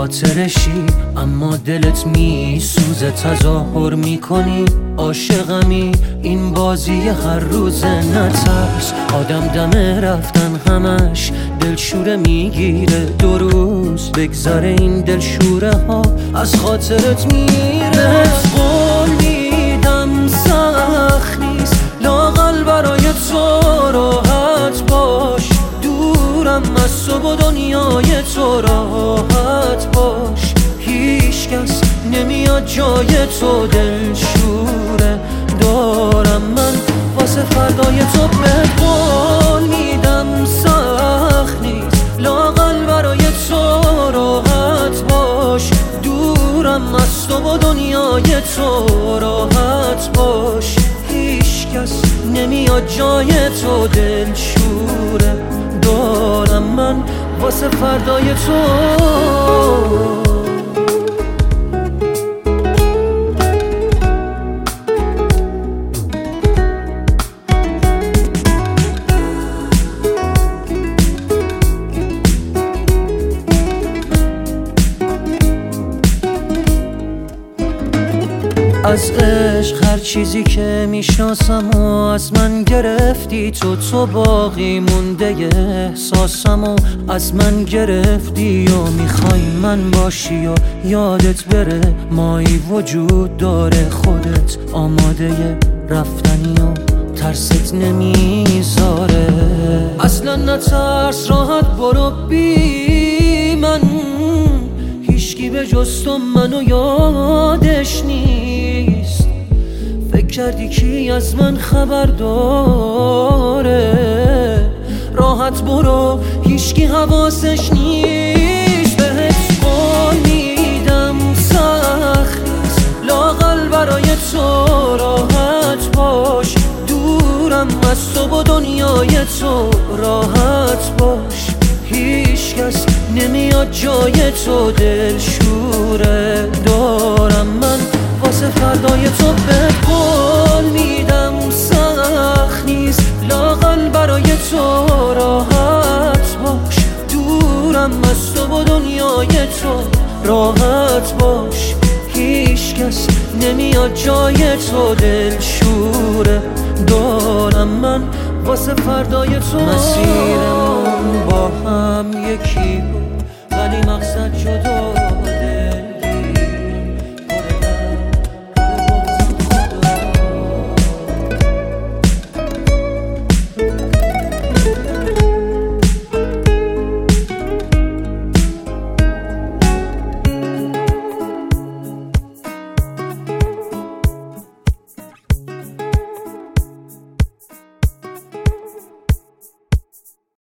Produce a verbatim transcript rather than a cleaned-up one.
خاطرشی اما دلت می سوزه، تظاهر میکنی عاشقمی، این بازی هر روزه. نترس آدم دم رفتن همش دلشوره میگیره، دو روز بگذره این دلشوره ها از خاطرت میره. قول میدم سخت نیست لااقل برای تو راحت باش، دورم از تو و دنیای تو راحت باش، هیچ کس نمیاد جای تو دلشوره دارم من واسه فردای تو. به قول میدم سخت نیست لااقل برای تو راحت باش، دورم از تو و دنیای تو راحت باش، هیچ کس نمیاد جای تو دلشوره دارم من واسه فردای تو. از عشق هر چیزی که میشناسم و از من گرفتی تو، تو باقی مونده احساسم و از من گرفتی و میخوای من باشی و یادت بره مایی وجود داره، خودت آماده رفتنی و ترست نمیذاره. اصلا نترس راحت برو بی من، هیچکی به جز تو منو یادش نیست، فکر کردی کی از من خبر داره، راحت برو هیچکی حواسش نیست. بهت قول میدم سخت نیست لااقل برای تو راحت باش، دورم از تو و دنیای تو راحت باش، هیچ کس نمیاد جای تو دلشوره دارم من واسه فردای تو. به قول میدم سخت نیست لااقل برای تو راحت باش، دورم از تو و دنیای تو راحت باش، هیچ کس نمیاد جای تو دلشوره دارم من واسه فردای تو. مسیرمون با هم یکی